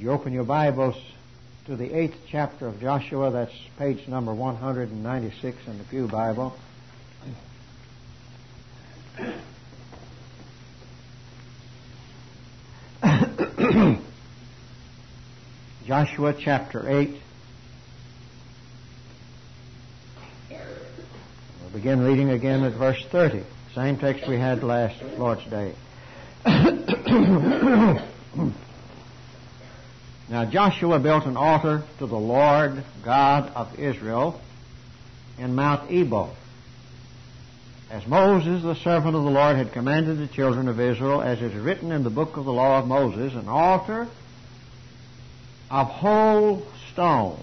you open your Bibles to the 8th chapter of Joshua? That's page number 196 in the Pew Bible. Joshua chapter 8. We'll begin reading again at verse 30. Same text we had last Lord's Day. Now Joshua built an altar to the Lord God of Israel in Mount Ebal, as Moses, the servant of the Lord, had commanded the children of Israel, as is written in the book of the law of Moses, an altar of whole stones,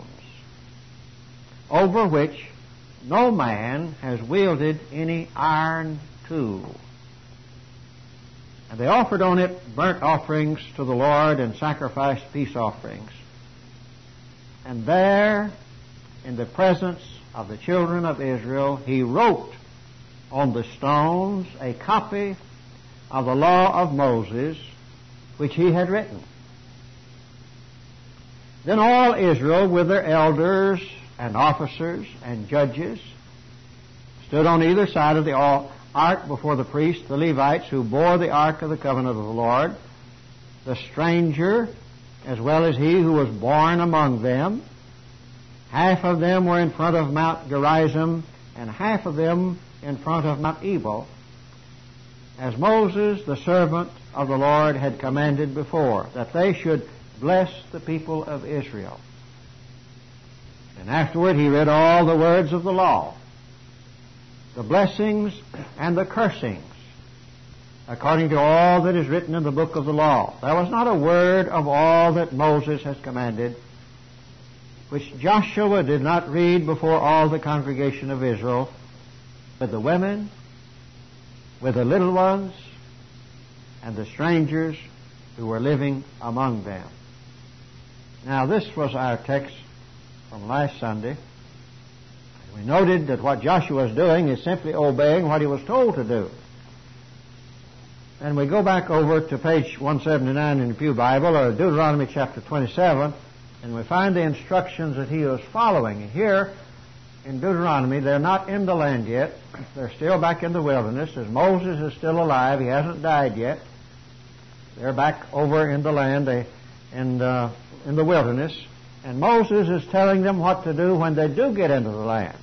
over which no man has wielded any iron tool. And they offered on it burnt offerings to the Lord and sacrificed peace offerings. And there, in the presence of the children of Israel, he wrote on the stones a copy of the law of Moses, which he had written. Then all Israel, with their elders and officers and judges, stood on either side of the ark before the priests, the Levites, who bore the ark of the covenant of the Lord, the stranger, as well as he who was born among them. Half of them were in front of Mount Gerizim, and half of them in front of Mount Ebal, as Moses, the servant of the Lord, had commanded before, that they should bless the people of Israel. And afterward he read all the words of the law, the blessings and the cursings, according to all that is written in the book of the law. There was not a word of all that Moses has commanded which Joshua did not read before all the congregation of Israel, with the women, with the little ones, and the strangers who were living among them. Now this was our text from last Sunday. We noted that what Joshua is doing is simply obeying what he was told to do. And we go back over to page 179 in the Pew Bible, or Deuteronomy chapter 27, and we find the instructions that he was following. Here in Deuteronomy, they're not in the land yet. They're still back in the wilderness, as Moses is still alive. He hasn't died yet. They're back over in the land, in the wilderness. And Moses is telling them what to do when they do get into the land.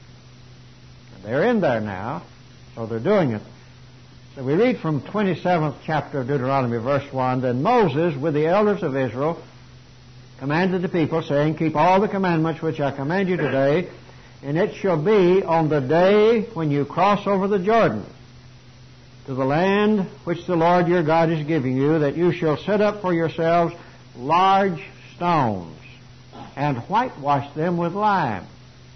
And they're in there now, so they're doing it. So we read from 27th chapter of Deuteronomy, verse 1, Then Moses, with the elders of Israel, commanded the people, saying, Keep all the commandments which I command you today, and it shall be on the day when you cross over the Jordan to the land which the Lord your God is giving you, that you shall set up for yourselves large stones, and whitewash them with lime.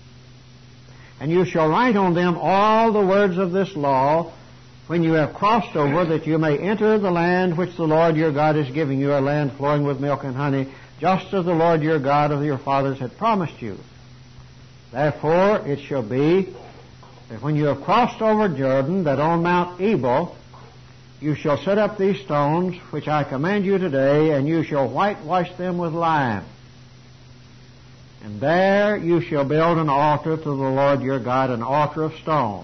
And you shall write on them all the words of this law when you have crossed over, that you may enter the land which the Lord your God is giving you, a land flowing with milk and honey, just as the Lord your God of your fathers had promised you. Therefore it shall be that when you have crossed over Jordan, that on Mount Ebal you shall set up these stones which I command you today, and you shall whitewash them with lime. And there you shall build an altar to the Lord your God, an altar of stones.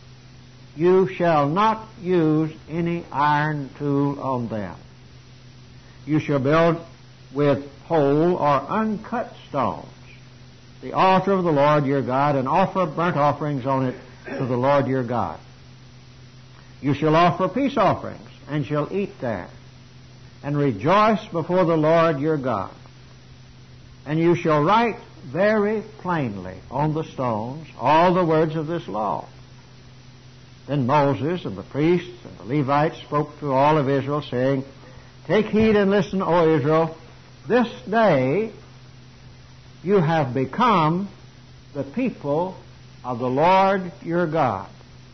You shall not use any iron tool on them. You shall build with whole or uncut stones the altar of the Lord your God, and offer burnt offerings on it to the Lord your God. You shall offer peace offerings, and shall eat there, and rejoice before the Lord your God. And you shall write very plainly on the stones all the words of this law. Then Moses and the priests and the Levites spoke to all of Israel, saying, Take heed and listen, O Israel. This day you have become the people of the Lord your God.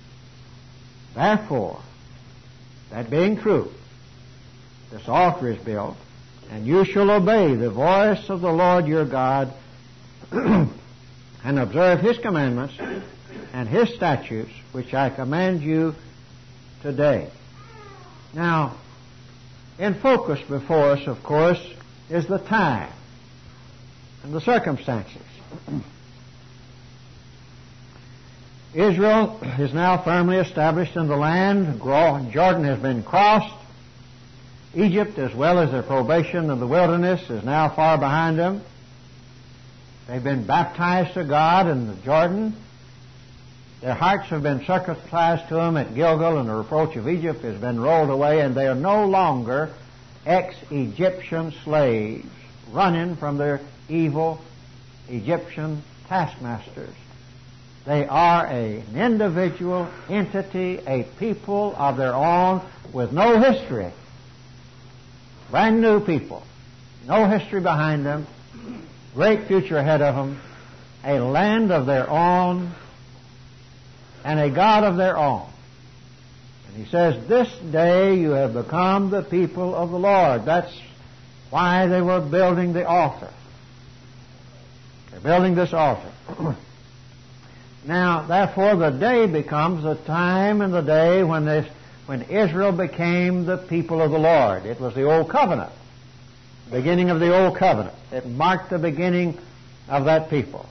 Therefore, that being true, this altar is built, and you shall obey the voice of the Lord your God and observe His commandments and His statutes, which I command you today. Now, in focus before us, of course, is the time and the circumstances. Israel is now firmly established in the land. Jordan has been crossed. Egypt, as well as their probation in the wilderness, is now far behind them. They've been baptized to God in the Jordan. Their hearts have been circumcised to them at Gilgal, and the reproach of Egypt has been rolled away, and they are no longer ex-Egyptian slaves running from their evil Egyptian taskmasters. They are an individual entity, a people of their own with no history. Brand new people. No history behind them. Great future ahead of them. A land of their own and a God of their own. And he says, this day you have become the people of the Lord. That's why they were building the altar. They're building this altar. Now, therefore, the day becomes the time and the day when Israel became the people of the Lord. It was the Old Covenant, the beginning of the Old Covenant. It marked the beginning of that people.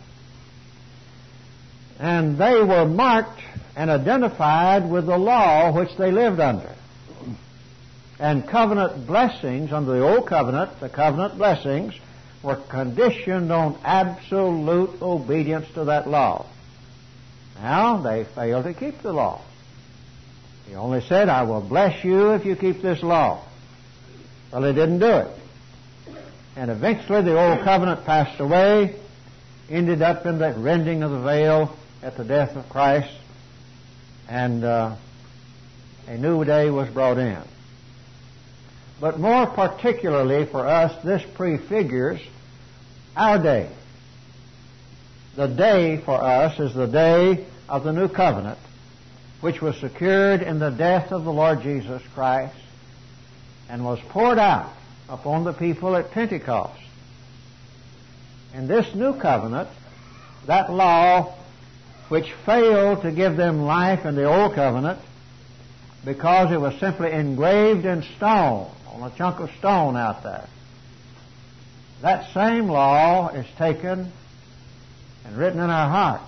And they were marked and identified with the law which they lived under. And covenant blessings under the Old Covenant, the covenant blessings, were conditioned on absolute obedience to that law. Now, they failed to keep the law. He only said, I will bless you if you keep this law. Well, they didn't do it. And eventually the Old Covenant passed away, ended up in that rending of the veil at the death of Christ, and a new day was brought in. But more particularly for us, this prefigures our day. The day for us is the day of the new covenant, which was secured in the death of the Lord Jesus Christ and was poured out upon the people at Pentecost. In this new covenant, that law which failed to give them life in the old covenant because it was simply engraved in stone, on a chunk of stone out there, that same law is taken and written in our hearts.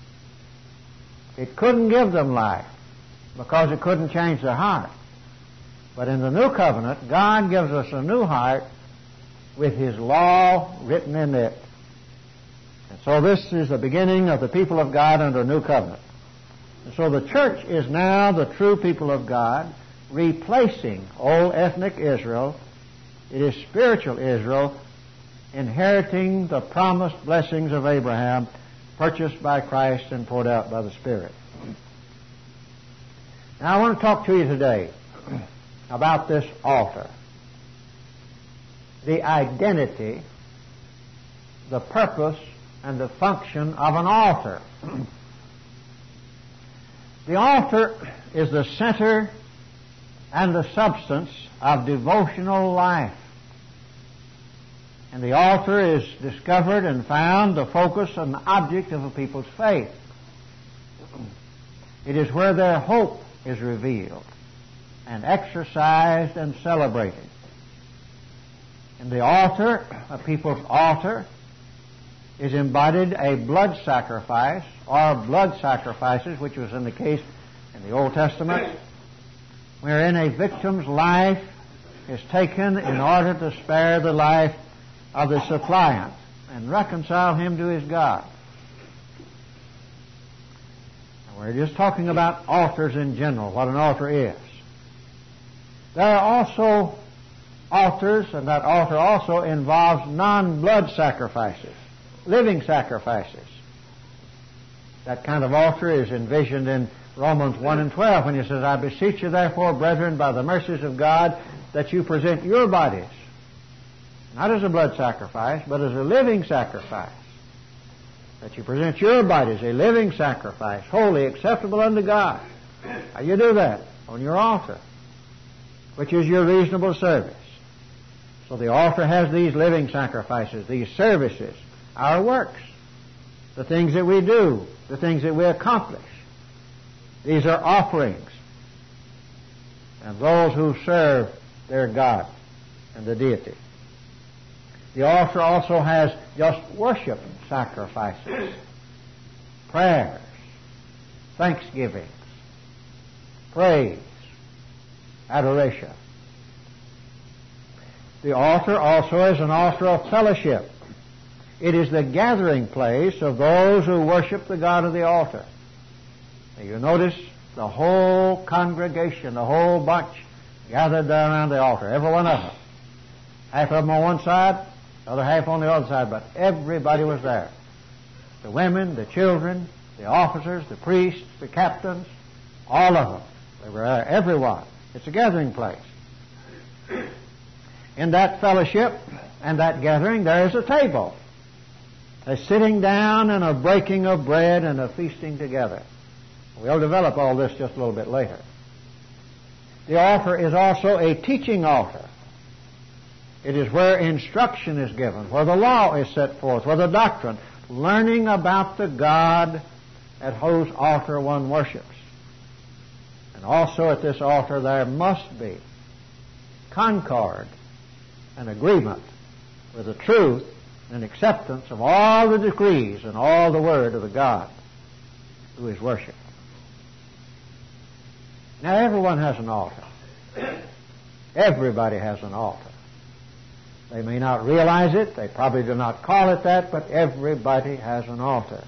It couldn't give them life because it couldn't change their heart. But in the new covenant, God gives us a new heart with His law written in it. And so this is the beginning of the people of God under a new covenant. And so the church is now the true people of God, replacing old ethnic Israel. It is spiritual Israel, inheriting the promised blessings of Abraham, purchased by Christ and poured out by the Spirit. Now I want to talk to you today about this altar. The identity, the purpose, and the function of an altar. The altar is the center and the substance of devotional life. And the altar is discovered and found the focus and the object of a people's faith. It is where their hope is revealed and exercised and celebrated. In the altar, a people's altar, is embodied a blood sacrifice or blood sacrifices, which was in the case in the Old Testament, wherein a victim's life is taken in order to spare the life of the suppliant and reconcile him to his God. Now, we're just talking about altars in general, what an altar is. There are also altars, and that altar also involves non-blood sacrifices, living sacrifices. That kind of altar is envisioned in Romans 1 and 12 when he says, I beseech you therefore, brethren, by the mercies of God, that you present your bodies, not as a blood sacrifice, but as a living sacrifice. That you present your bodies a living sacrifice, holy, acceptable unto God. How you do that? On your altar, which is your reasonable service. So the altar has these living sacrifices, these services, our works, the things that we do, the things that we accomplish. These are offerings. And those who serve their God and the deity. The altar also has just worship sacrifices, prayers, thanksgivings, praise, adoration. The altar also is an altar of fellowship. It is the gathering place of those who worship the God of the altar. Now you notice the whole congregation, the whole bunch gathered there around the altar, every one of them. Half of them on one side, the other half on the other side, but everybody was there. The women, the children, the officers, the priests, the captains, all of them. They were there, everyone. It's a gathering place. In that fellowship and that gathering, there is a table. A sitting down and a breaking of bread and a feasting together. We'll develop all this just a little bit later. The altar is also a teaching altar. It is where instruction is given, where the law is set forth, where the doctrine, learning about the God at whose altar one worships. And also at this altar there must be concord and agreement with the truth and acceptance of all the decrees and all the word of the God who is worshipped. Now everyone has an altar. Everybody has an altar. They may not realize it, they probably do not call it that, but everybody has an altar.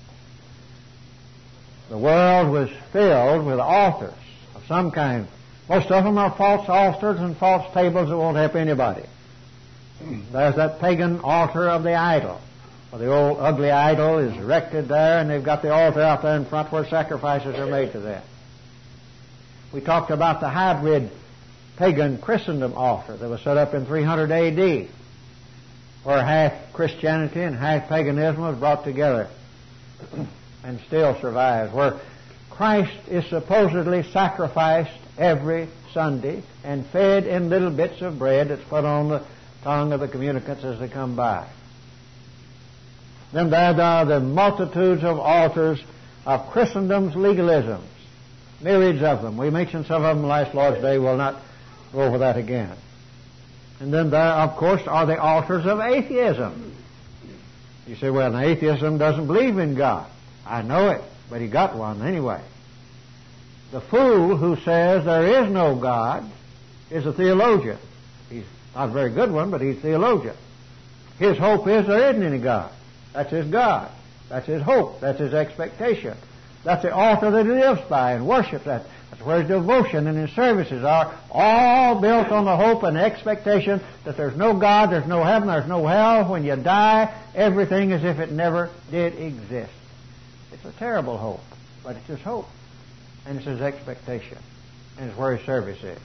The world was filled with altars of some kind. Most of them are false altars and false tables that won't help anybody. There's that pagan altar of the idol. Well, the old ugly idol is erected there, and they've got the altar out there in front where sacrifices are made to them. We talked about the hybrid pagan Christendom altar that was set up in 300 A.D., where half Christianity and half paganism was brought together and still survives, where Christ is supposedly sacrificed every Sunday and fed in little bits of bread that's put on the tongue of the communicants as they come by. Then there are the multitudes of altars of Christendom's legalisms, myriads of them. We mentioned some of them last Lord's Day. We'll not go over that again. And then there, of course, are the altars of atheism. You say, well, atheism doesn't believe in God. I know it, but he got one anyway. The fool who says there is no God is a theologian. He's not a very good one, but he's a theologian. His hope is there isn't any God. That's his God. That's his hope. That's his expectation. That's the altar that he lives by and worships at. That's where his devotion and his services are, all built on the hope and expectation that there's no God, there's no heaven, there's no hell. When you die, everything as if it never did exist. It's a terrible hope, but it's his hope, and it's his expectation, and it's where his service is.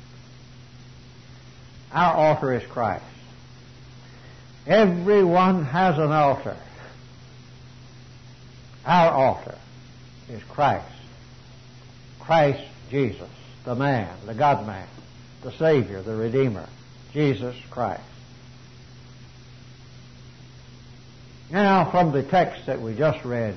Our altar is Christ. Everyone has an altar. Our altar is Christ. Christ Jesus, the man, the God-man, the Savior, the Redeemer, Jesus Christ. Now, from the text that we just read,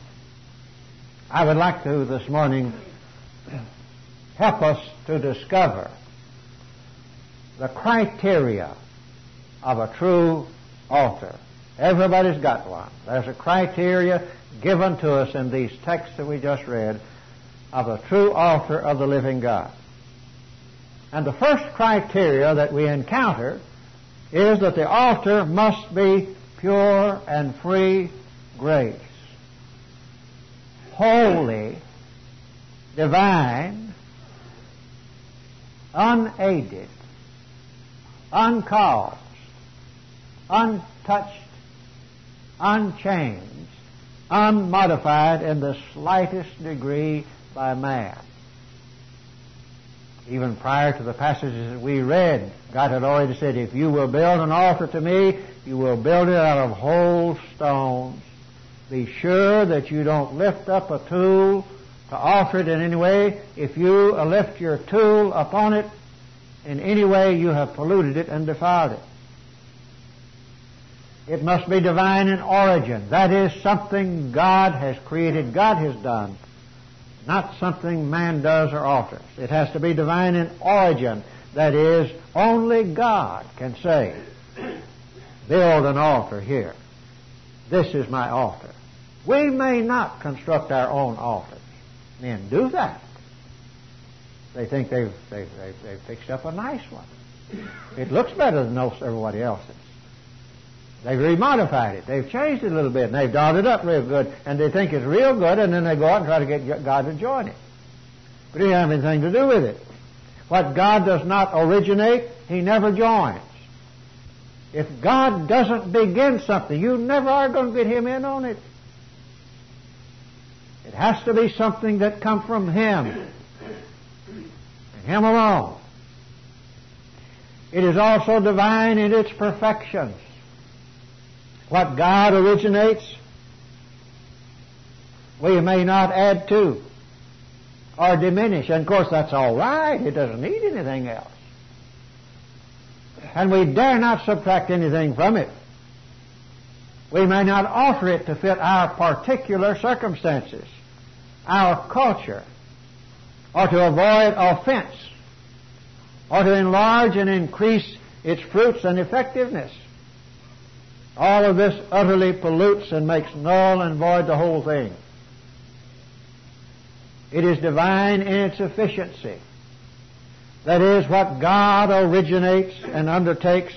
I would like to this morning help us to discover the criteria of a true altar. Everybody's got one. There's a criteria given to us in these texts that we just read of a true altar of the living God. And the first criteria that we encounter is that the altar must be pure and free grace. Holy, divine, unaided, uncaused, untouched, unchanged, unmodified in the slightest degree by man. Even prior to the passages that we read, God had already said, if you will build an altar to me, you will build it out of whole stones. Be sure that you don't lift up a tool to alter it in any way. If you lift your tool upon it in any way, you have polluted it and defiled it. It must be divine in origin. That is something God has created, God has done, not something man does or alters. It has to be divine in origin. That is, only God can save. build an altar here. This is my altar. We may not construct our own altars. Men do that. They think they've fixed up a nice one. It looks better than everybody else's. They've remodified it. They've changed it a little bit, and they've done it up real good, and they think it's real good, and then they go out and try to get God to join it. But He doesn't have anything to do with it. What God does not originate, He never joins. If God doesn't begin something, you never are going to get Him in on it. It has to be something that comes from Him, and Him alone. It is also divine in its perfections. What God originates, we may not add to or diminish. And of course that's all right. It doesn't need anything else. And we dare not subtract anything from it. We may not alter it to fit our particular circumstances, our culture, or to avoid offense, or to enlarge and increase its fruits and effectiveness. All of this utterly pollutes and makes null and void the whole thing. It is divine in its efficiency. That is, what God originates and undertakes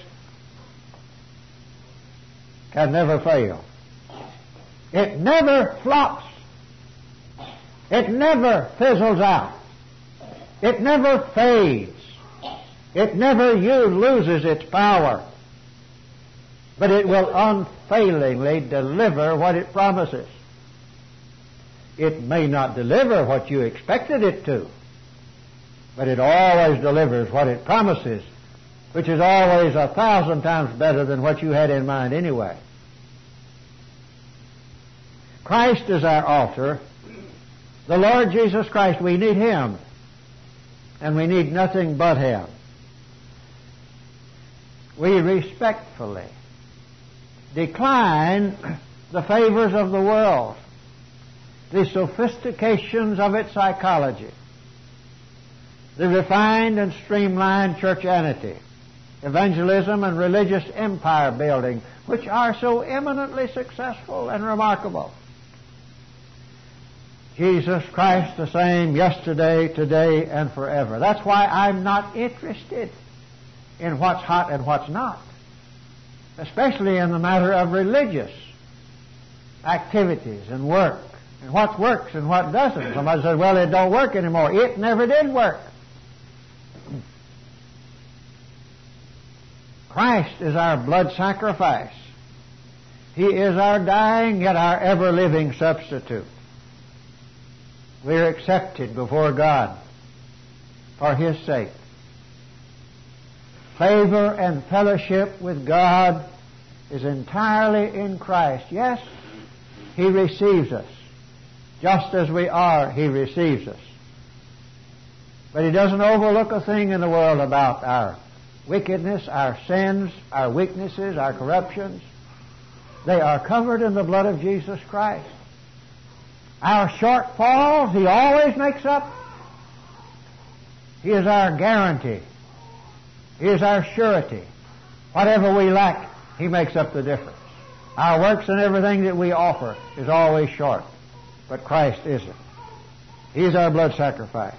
can never fail. It never flops. It never fizzles out. It never fades. It never loses its power. But it will unfailingly deliver what it promises. It may not deliver what you expected it to, but it always delivers what it promises, which is always 1,000 times better than what you had in mind anyway. Christ is our altar. The Lord Jesus Christ, we need Him, and we need nothing but Him. We respectfully decline the favors of the world, the sophistications of its psychology, the refined and streamlined churchianity, evangelism and religious empire building, which are so eminently successful and remarkable. Jesus Christ the same yesterday, today, and forever. That's why I'm not interested in what's hot and what's not, especially in the matter of religious activities and work, and what works and what doesn't. Somebody says, well, it don't work anymore. It never did work. Christ is our blood sacrifice. He is our dying yet our ever-living substitute. We are accepted before God for His sake. Favor and fellowship with God is entirely in Christ. Yes, He receives us. Just as we are, He receives us. But He doesn't overlook a thing in the world about our wickedness, our sins, our weaknesses, our corruptions. They are covered in the blood of Jesus Christ. Our shortfalls, He always makes up. He is our guarantee. He is our surety. Whatever we lack, He makes up the difference. Our works and everything that we offer is always short, but Christ isn't. He is our blood sacrifice.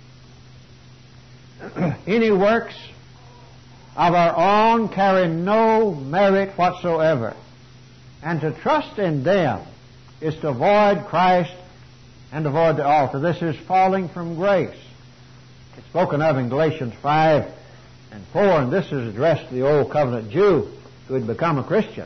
Any works of our own carry no merit whatsoever, and to trust in them is to avoid Christ and avoid the altar. This is falling from grace. It's spoken of in Galatians 5 and 4, and this is addressed to the Old Covenant Jew who had become a Christian,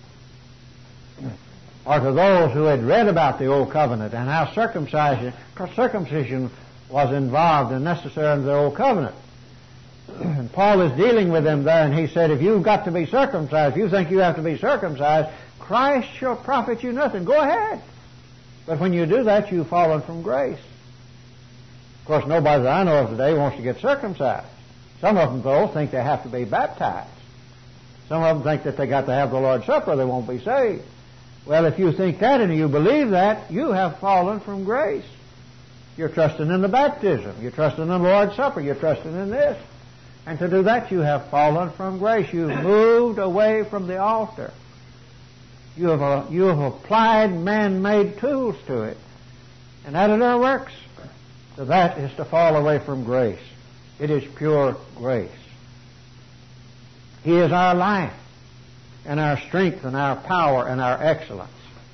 or to those who had read about the Old Covenant and how circumcision was involved and necessary in the Old Covenant. And Paul is dealing with them there, and he said, if you've got to be circumcised, if you think you have to be circumcised, Christ shall profit you nothing. Go ahead. But when you do that, you've fallen from grace. Of course, nobody that I know of today wants to get circumcised. Some of them, though, think they have to be baptized. Some of them think that they got to have the Lord's Supper or they won't be saved. Well, if you think that and you believe that, you have fallen from grace. You're trusting in the baptism. You're trusting in the Lord's Supper. You're trusting in this. And to do that, you have fallen from grace. You've moved away from the altar. You have applied man-made tools to it and added our works. So that is to fall away from grace. It is pure grace. He is our life and our strength and our power and our excellence.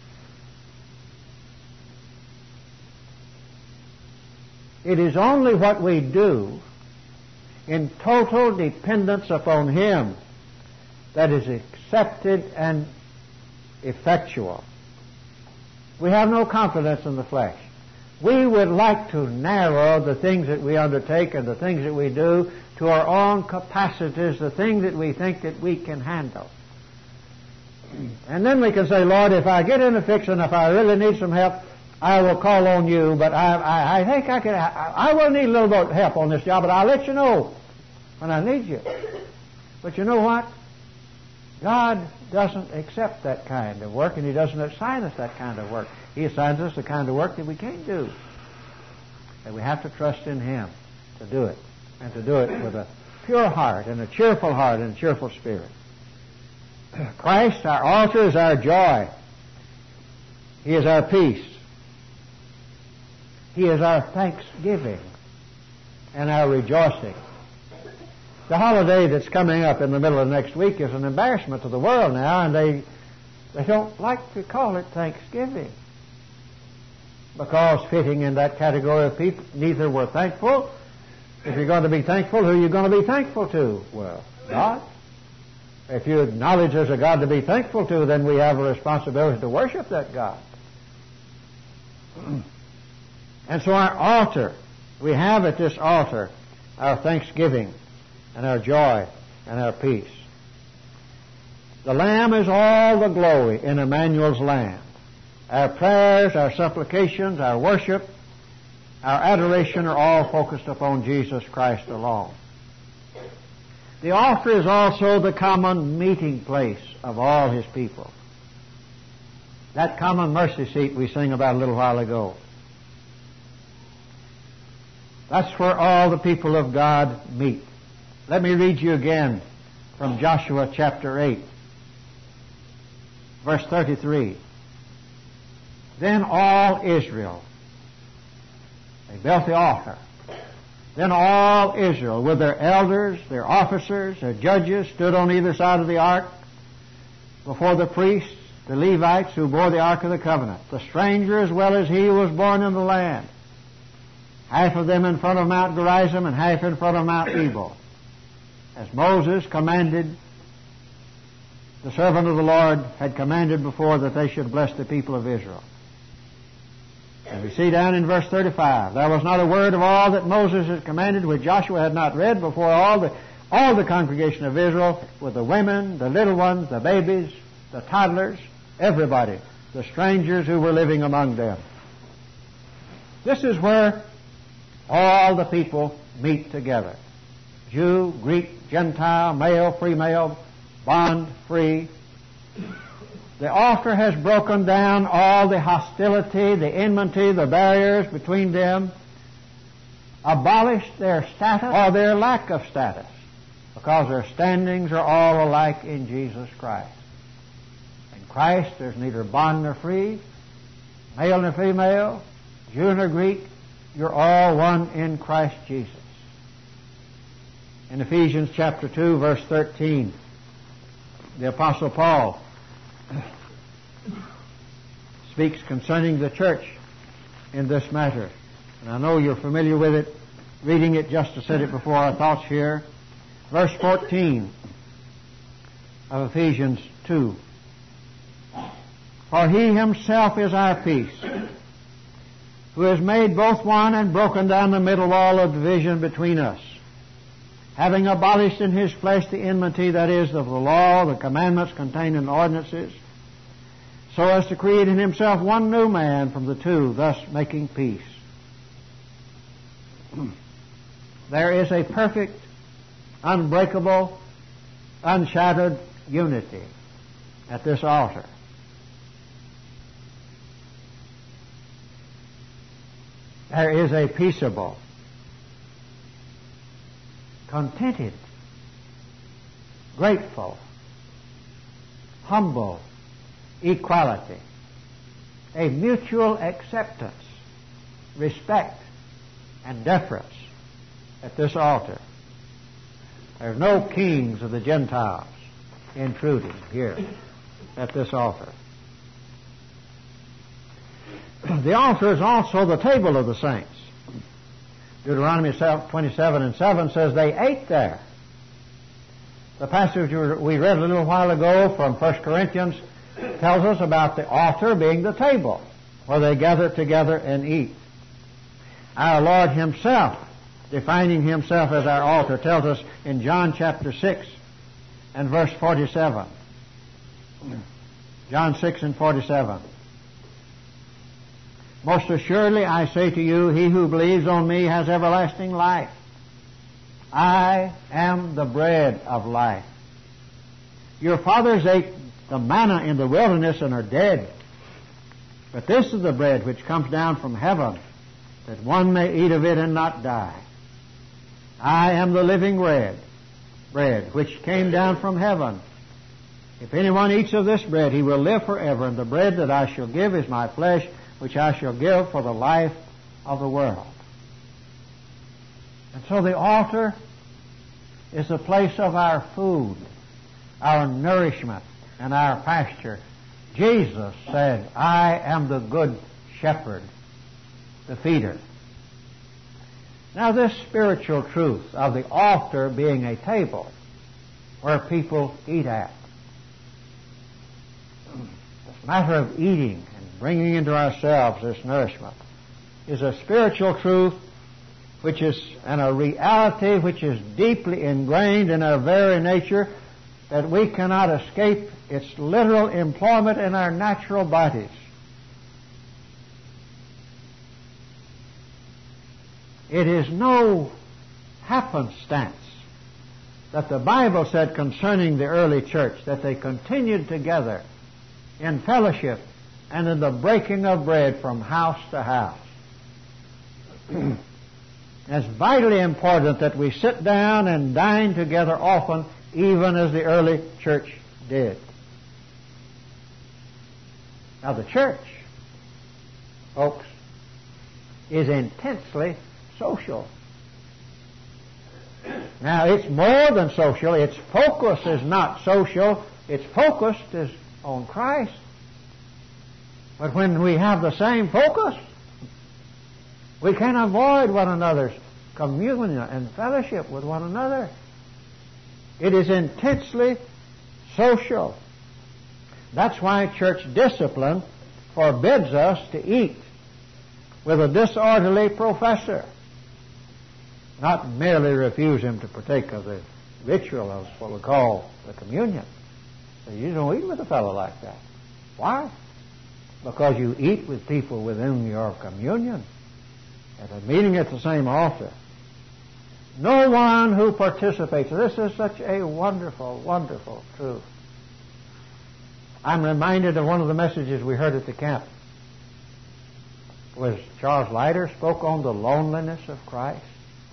It is only what we do in total dependence upon Him that is accepted and effectual. We have no confidence in the flesh. We would like to narrow the things that we undertake and the things that we do to our own capacities, the things that we think that we can handle. And then we can say, Lord, if I get in a fix and if I really need some help, I will call on you, but I think I will need a little bit of help on this job, but I'll let you know when I need you. But you know what? God doesn't accept that kind of work, and He doesn't assign us that kind of work. He assigns us the kind of work that we can't do. And we have to trust in Him to do it, and to do it with a pure heart and a cheerful heart and a cheerful spirit. Christ, our altar, is our joy. He is our peace. He is our thanksgiving and our rejoicing. The holiday that's coming up in the middle of next week is an embarrassment to the world now, and they don't like to call it Thanksgiving, because fitting in that category of people, neither were thankful. If you're going to be thankful, who are you going to be thankful to? Well, God. If you acknowledge there's a God to be thankful to, then we have a responsibility to worship that God. And so our altar, we have at this altar our thanksgiving and our joy and our peace. The Lamb is all the glory in Emmanuel's land. Our prayers, our supplications, our worship, our adoration are all focused upon Jesus Christ alone. The altar is also the common meeting place of all His people. That common mercy seat we sang about a little while ago. That's where all the people of God meet. Let me read you again from Joshua chapter 8, verse 33. Then all Israel, they built the altar. Then all Israel, with their elders, their officers, their judges, stood on either side of the ark before the priests, the Levites who bore the ark of the covenant, the stranger as well as he who was born in the land, half of them in front of Mount Gerizim and half in front of Mount Ebal, as Moses commanded, the servant of the Lord had commanded before that they should bless the people of Israel. And we see down in verse 35, there was not a word of all that Moses had commanded which Joshua had not read before all the congregation of Israel, with the women, the little ones, the babies, the toddlers, everybody, the strangers who were living among them. This is where all the people meet together. Jew, Greek, Gentile, male, female, bond, free. The altar has broken down all the hostility, the enmity, the barriers between them, abolished their status or their lack of status, because their standings are all alike in Jesus Christ. In Christ there's neither bond nor free, male nor female, Jew nor Greek. You're all one in Christ Jesus. In Ephesians chapter 2, verse 13, the Apostle Paul speaks concerning the church in this matter. And I know you're familiar with it, reading it just to set it before our thoughts here. Verse 14 of Ephesians 2. For He Himself is our peace, who has made both one and broken down the middle wall of division between us, having abolished in His flesh the enmity, that is, of the law, the commandments contained in the ordinances, so as to create in Himself one new man from the two, thus making peace. There is a perfect, unbreakable, unshattered unity at this altar. There is a peaceable, contented, grateful, humble, equality, a mutual acceptance, respect, and deference at this altar. There's no kings of the Gentiles intruding here at this altar. The altar is also the table of the saints. Deuteronomy 27:7 says they ate there. The passage we read a little while ago from 1 Corinthians tells us about the altar being the table where they gather together and eat. Our Lord Himself, defining Himself as our altar, tells us in John chapter 6 and verse 47. John 6 and 47. Most assuredly I say to you, he who believes on me has everlasting life. I am the bread of life. Your fathers ate the manna in the wilderness and are dead. But this is the bread which comes down from heaven, that one may eat of it and not die. I am the living bread which came down from heaven. If anyone eats of this bread, he will live forever, and the bread that I shall give is my flesh, which I shall give for the life of the world. And so the altar is the place of our food, our nourishment, and our pasture. Jesus said, I am the good shepherd, the feeder. Now this spiritual truth of the altar being a table where people eat at, this matter of eating and bringing into ourselves this nourishment, is a spiritual truth which is, and a reality which is deeply ingrained in our very nature, that we cannot escape its literal employment in our natural bodies. It is no happenstance that the Bible said concerning the early church that they continued together in fellowship and in the breaking of bread from house to house. It's vitally important that we sit down and dine together often, even as the early church did. Now the church, folks, is intensely social. Now it's more than social. Its focus is not social. Its focus is on Christ. But when we have the same focus, we can avoid one another's communion and fellowship with one another. It is intensely social. That's why church discipline forbids us to eat with a disorderly professor. Not merely refuse him to partake of the ritual of what we call the communion. So you don't eat with a fellow like that. Why? Because you eat with people within your communion at a meeting at the same altar. No one who participates. This is such a wonderful, wonderful truth. I'm reminded of one of the messages we heard at the camp. Was Charles Leiter spoke on the loneliness of Christ.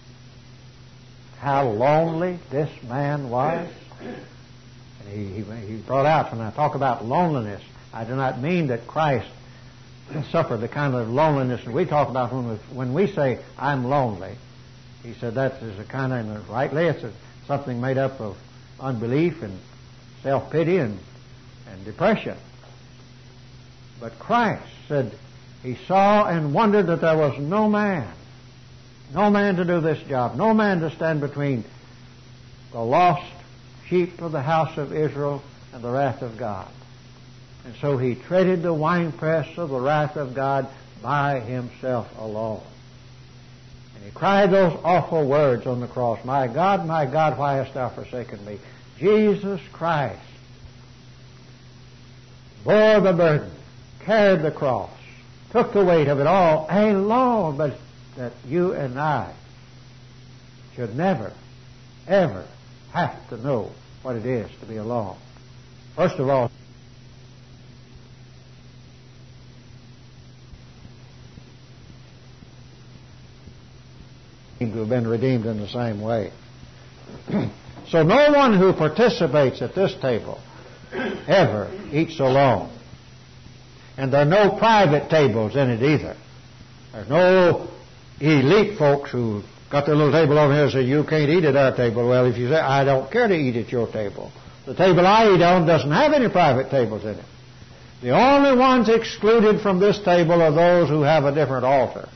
How lonely this man was. And he brought out, when I talk about loneliness, I do not mean that Christ suffered the kind of loneliness that we talk about when we say, I'm lonely. He said that is a kind of, rightly, it's something made up of unbelief and self-pity and depression. But Christ said he saw and wondered that there was no man to do this job, no man to stand between the lost sheep of the house of Israel and the wrath of God. And so he treaded the winepress of the wrath of God by himself alone. And he cried those awful words on the cross, my God, why hast thou forsaken me? Jesus Christ bore the burden, carried the cross, took the weight of it all alone, but that you and I should never, ever have to know what it is to be alone. First of all, to have been redeemed in the same way. So no one who participates at this table ever eats alone. And there are no private tables in it either. There's no elite folks who got their little table over here and say, you can't eat at our table. Well, if you say, I don't care to eat at your table. The table I eat on doesn't have any private tables in it. The only ones excluded from this table are those who have a different altar.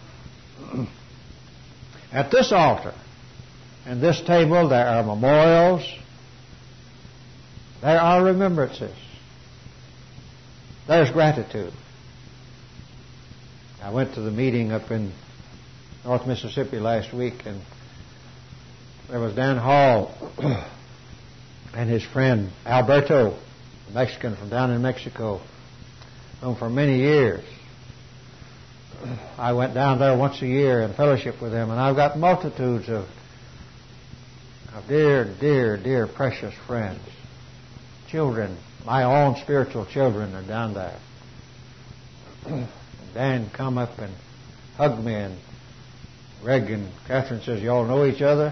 At this altar and this table there are memorials, there are remembrances, there's gratitude. I went to the meeting up in North Mississippi last week, and there was Dan Hall and his friend Alberto, a Mexican from down in Mexico, known for many years. I went down there once a year and fellowship with them, and I've got multitudes of dear, dear, dear, precious friends. Children, my own spiritual children are down there. And Dan come up and hugged me, and Greg and Catherine says, you all know each other?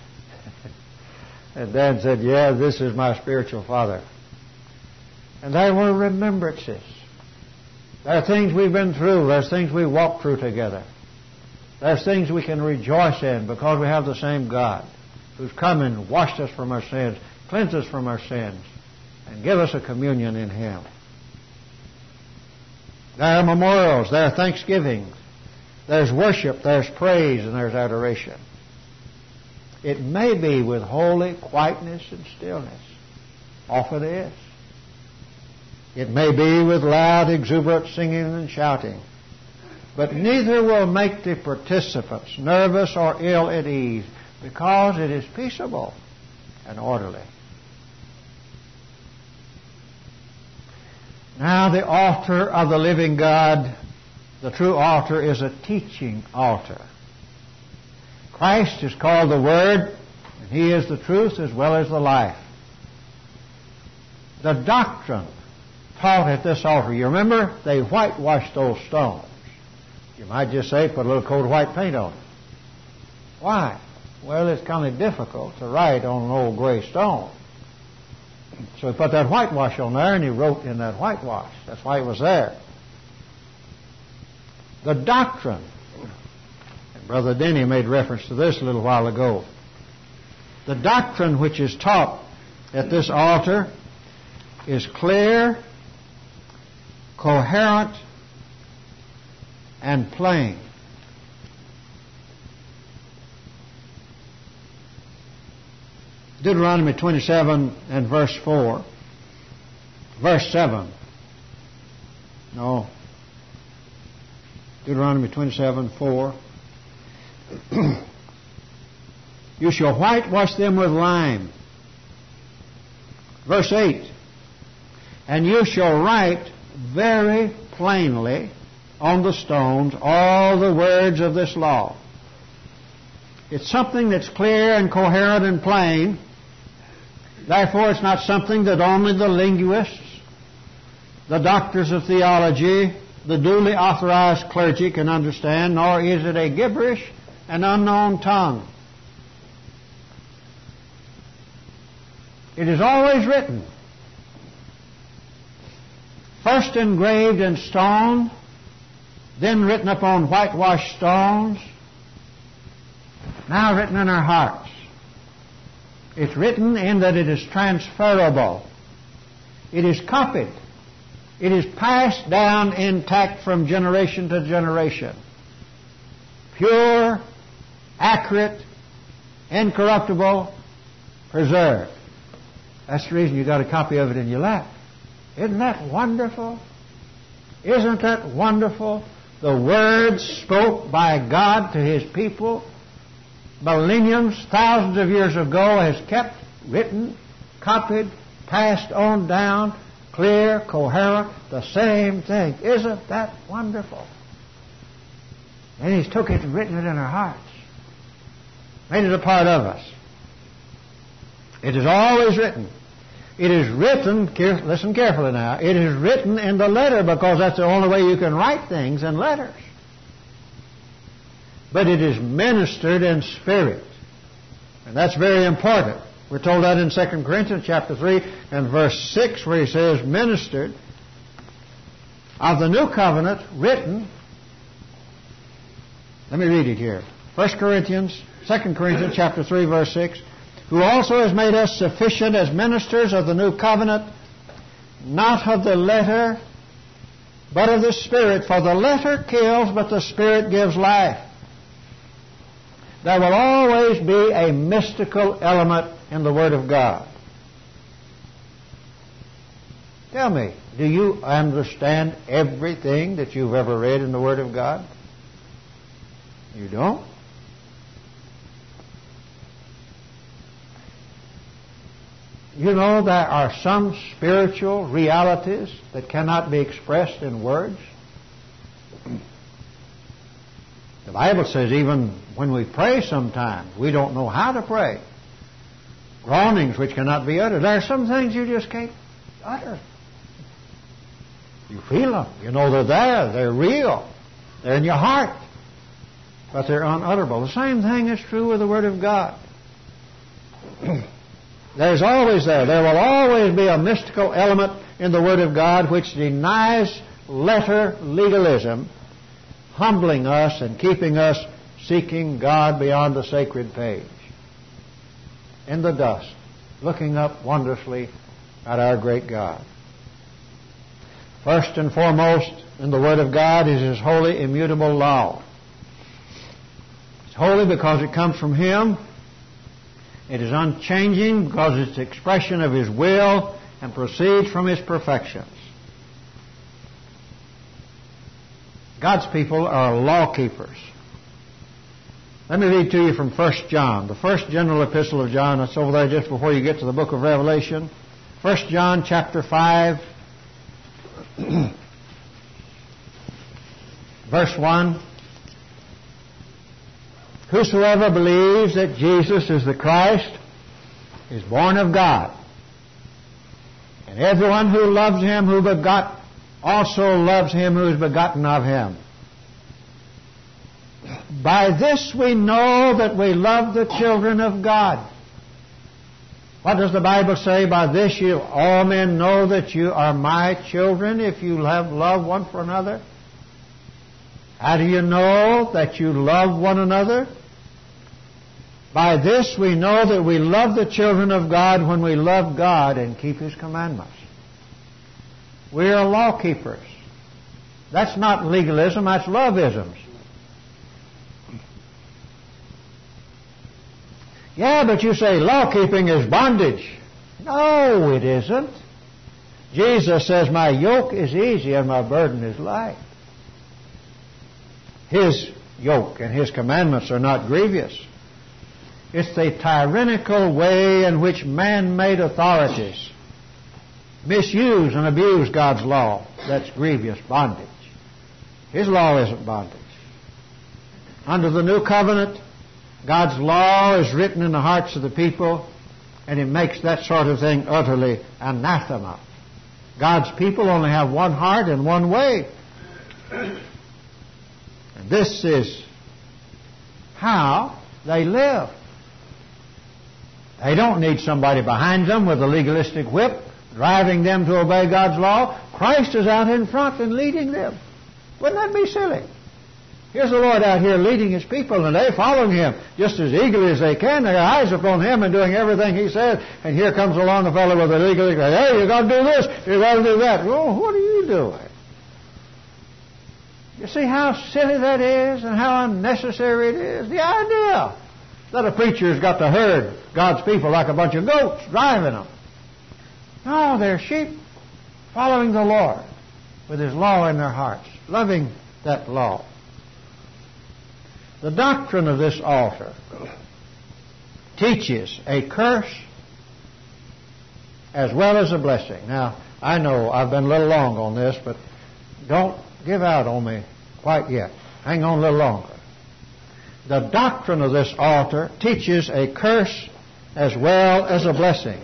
And Dan said, yeah, this is my spiritual father. And there were remembrances. There are things we've been through. There's things we walked through together. There's things we can rejoice in because we have the same God who's come and washed us from our sins, cleansed us from our sins, and give us a communion in Him. There are memorials. There are thanksgivings. There's worship. There's praise. And there's adoration. It may be with holy quietness and stillness. Often is. It may be with loud, exuberant singing and shouting. But neither will make the participants nervous or ill at ease, because it is peaceable and orderly. Now the altar of the living God, the true altar, is a teaching altar. Christ is called the Word, and He is the truth as well as the life. The doctrine taught at this altar, you remember, they whitewashed those stones. You might just say, put a little coat of white paint on them. Why? Well, it's kind of difficult to write on an old gray stone. So he put that whitewash on there, and he wrote in that whitewash. That's why it was there. The doctrine, and Brother Denny made reference to this a little while ago. The doctrine which is taught at this altar is clear, coherent, and plain. Deuteronomy 27 and verse 4. Verse 7. No. Deuteronomy 27, 4. You shall whitewash them with lime. Verse 8. And you shall write very plainly on the stones all the words of this law. It's something that's clear and coherent and plain. Therefore, it's not something that only the linguists, the doctors of theology, the duly authorized clergy can understand, nor is it a gibberish, an unknown tongue. It is always written. First engraved in stone, then written upon whitewashed stones, now written in our hearts. It's written in that it is transferable. It is copied. It is passed down intact from generation to generation. Pure, accurate, incorruptible, preserved. That's the reason you got a copy of it in your lap. Isn't that wonderful? Isn't that wonderful? The words spoke by God to His people millenniums, thousands of years ago, has kept written, copied, passed on down, clear, coherent, the same thing. Isn't that wonderful? And He's took it and written it in our hearts. Made it a part of us. It is always written. It is written, listen carefully now, it is written in the letter because that's the only way you can write things in letters. But it is ministered in spirit. And that's very important. We're told that in 2 Corinthians chapter 3 and verse 6, where he says, ministered of the new covenant written. Let me read it here. 2 Corinthians chapter 3 verse 6, who also has made us sufficient as ministers of the new covenant, not of the letter, but of the Spirit. For the letter kills, but the Spirit gives life. There will always be a mystical element in the Word of God. Tell me, do you understand everything that you've ever read in the Word of God? You don't? You know, there are some spiritual realities that cannot be expressed in words. The Bible says even when we pray sometimes, we don't know how to pray. Groanings which cannot be uttered. There are some things you just can't utter. You feel them. You know they're there. They're real. They're in your heart. But they're unutterable. The same thing is true with the Word of God. There's always there. There will always be a mystical element in the Word of God which denies letter legalism, humbling us and keeping us seeking God beyond the sacred page. In the dust, looking up wondrously at our great God. First and foremost in the Word of God is His holy, immutable law. It's holy because it comes from Him. It is unchanging because it's the expression of His will and proceeds from His perfections. God's people are law keepers. Let me read to you from 1 John, the first general epistle of John. It's over there just before you get to the book of Revelation. 1 John chapter 5, verse 1. Whosoever believes that Jesus is the Christ is born of God. And everyone who loves Him who begot also loves Him who is begotten of Him. By this we know that we love the children of God. What does the Bible say? By this you all men know that you are my children, if you have love one for another. How do you know that you love one another? By this we know that we love the children of God when we love God and keep His commandments. We are law keepers. That's not legalism, that's loveisms. Yeah, but you say law keeping is bondage. No, it isn't. Jesus says, my yoke is easy and my burden is light. His yoke and His commandments are not grievous. It's the tyrannical way in which man-made authorities misuse and abuse God's law that's grievous bondage. His law isn't bondage. Under the new covenant, God's law is written in the hearts of the people, and it makes that sort of thing utterly anathema. God's people only have one heart and one way. And this is how they live. They don't need somebody behind them with a legalistic whip driving them to obey God's law. Christ is out in front and leading them. Wouldn't that be silly? Here's the Lord out here leading His people, and they following Him just as eagerly as they can. Their eyes upon Him and doing everything He says. And here comes along a fellow with a legalistic, hey, you got to do this, you got to do that. Oh, what are you doing? You see how silly that is and how unnecessary it is? The idea that a preacher's got to herd God's people like a bunch of goats, driving them. No, they're sheep following the Lord with His law in their hearts, loving that law. The doctrine of this altar teaches a curse as well as a blessing. Now, I know I've been a little long on this, but don't give out on me quite yet. Hang on a little longer. The doctrine of this altar teaches a curse as well as a blessing.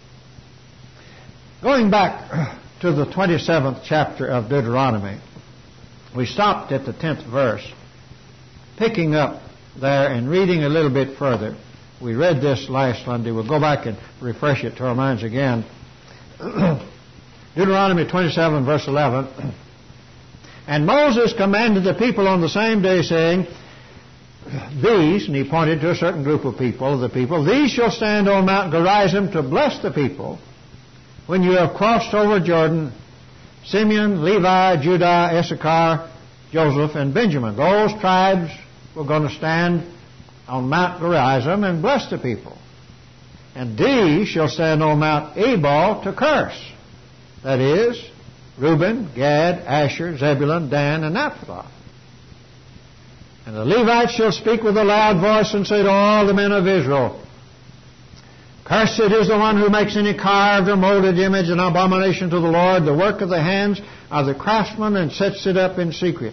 Going back to the 27th chapter of Deuteronomy, we stopped at the 10th verse. Picking up there and reading a little bit further, We read this last Sunday. We'll go back and refresh it to our minds again. Deuteronomy 27, verse 11. And Moses commanded the people on the same day, saying, These, and he pointed to a certain group of people, these shall stand on Mount Gerizim to bless the people when you have crossed over Jordan, Simeon, Levi, Judah, Issachar, Joseph, and Benjamin. Those tribes were going to stand on Mount Gerizim and bless the people. And these shall stand on Mount Ebal to curse. That is, Reuben, Gad, Asher, Zebulun, Dan, and Naphtali. And the Levites shall speak with a loud voice and say to all the men of Israel, Cursed is the one who makes any carved or molded image an abomination to the Lord, the work of the hands of the craftsman, and sets it up in secret.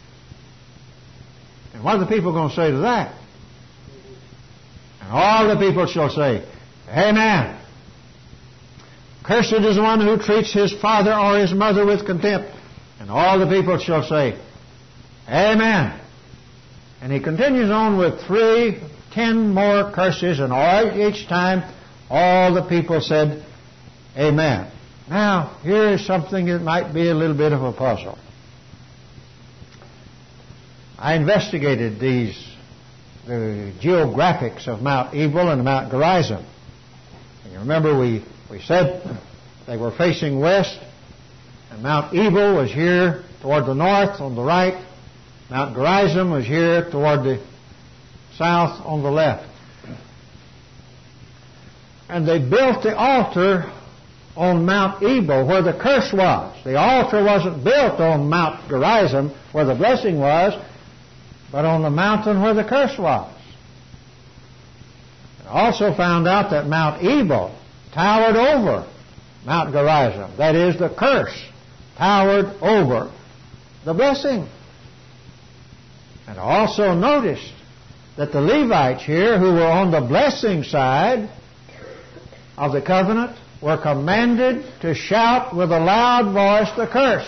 And what are the people going to say to that? And all the people shall say, Amen. Cursed is the one who treats his father or his mother with contempt. And all the people shall say, Amen. And he continues on with 10 more curses, and each time all the people said, Amen. Now, here is something that might be a little bit of a puzzle. I investigated the geographics of Mount Ebal and Mount Gerizim. And you remember we said they were facing west, and Mount Ebal was here toward the north on the right. Mount Gerizim was here toward the south on the left. And they built the altar on Mount Ebal where the curse was. The altar wasn't built on Mount Gerizim where the blessing was, but on the mountain where the curse was. I also found out that Mount Ebal towered over Mount Gerizim. That is, the curse towered over the blessing. And I also noticed that the Levites here, who were on the blessing side of the covenant, were commanded to shout with a loud voice the curse.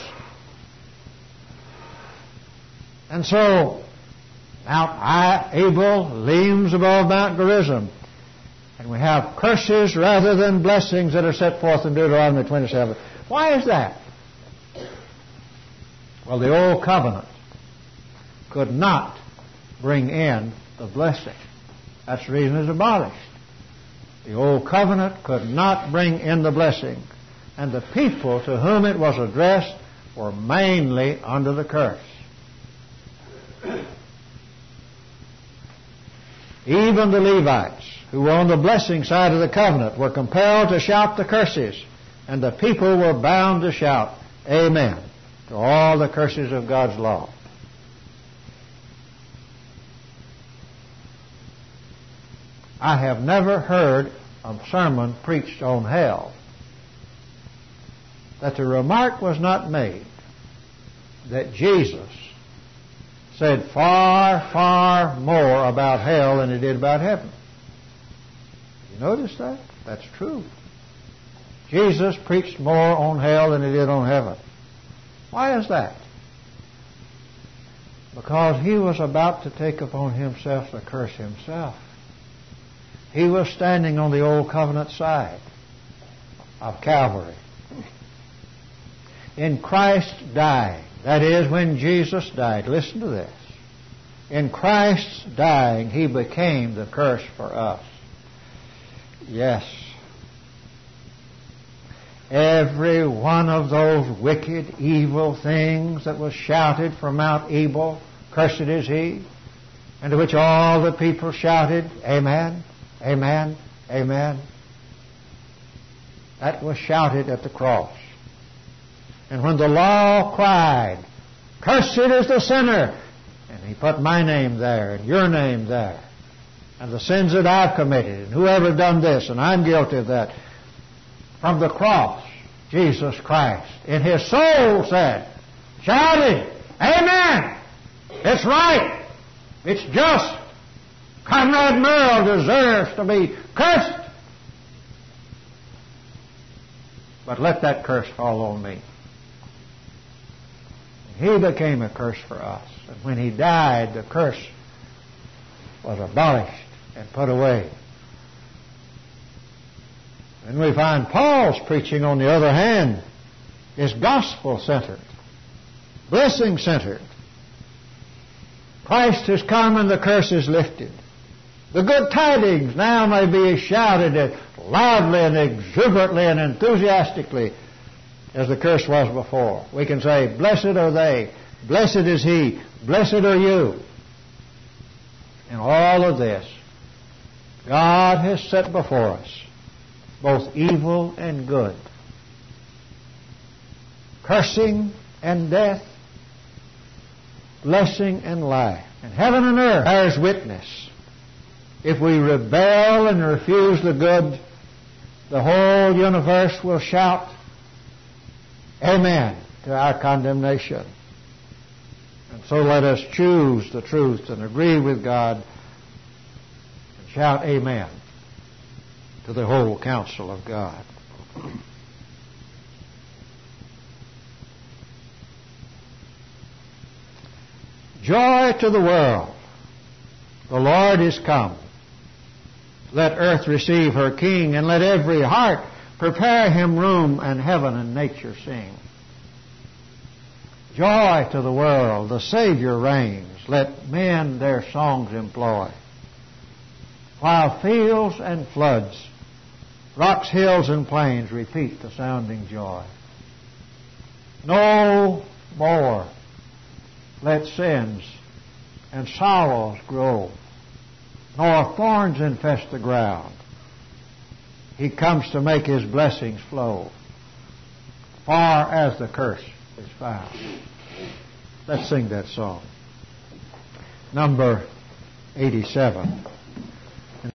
And so Mount Ebal looms above Mount Gerizim. And we have curses rather than blessings that are set forth in Deuteronomy 27. Why is that? Well, the old covenant could not bring in the blessing. That's the reason it's abolished. The old covenant could not bring in the blessing. And the people to whom it was addressed were mainly under the curse. Even the Levites, who were on the blessing side of the covenant, were compelled to shout the curses, and the people were bound to shout, Amen, to all the curses of God's law. I have never heard a sermon preached on hell that the remark was not made that Jesus said far, far more about hell than he did about heaven. You notice that? That's true. Jesus preached more on hell than he did on heaven. Why is that? Because he was about to take upon himself the curse himself. He was standing on the old covenant side of Calvary. In Christ dying, that is, when Jesus died, listen to this. In Christ's dying, he became the curse for us. Yes. Every one of those wicked, evil things that was shouted from Mount Ebal, cursed is he, and to which all the people shouted, Amen, Amen, Amen. That was shouted at the cross. And when the law cried, Cursed is the sinner, and he put my name there and your name there, and the sins that I've committed, and whoever done this, and I'm guilty of that. From the cross, Jesus Christ, in his soul said, shouted, Amen! It's right! It's just! Conrad Merle deserves to be cursed! But let that curse fall on me. He became a curse for us. And when he died, the curse was abolished and put away. And we find Paul's preaching, on the other hand, is gospel-centered, blessing-centered. Christ has come and the curse is lifted. The good tidings now may be shouted at loudly and exuberantly and enthusiastically as the curse was before. We can say, blessed are they, blessed is he, blessed are you. In all of this, God has set before us both evil and good, cursing and death, blessing and life. And heaven and earth bears witness. If we rebel and refuse the good, the whole universe will shout, Amen, to our condemnation. And so let us choose the truth and agree with God and shout Amen to the whole counsel of God. Joy to the world. The Lord is come. Let earth receive her King, and let every heart prepare him room, and heaven and nature sing. Joy to the world, the Savior reigns. Let men their songs employ. While fields and floods, rocks, hills, and plains repeat the sounding joy. No more let sins and sorrows grow, nor thorns infest the ground. He comes to make his blessings flow, far as the curse is found. Let's sing that song. Number 87.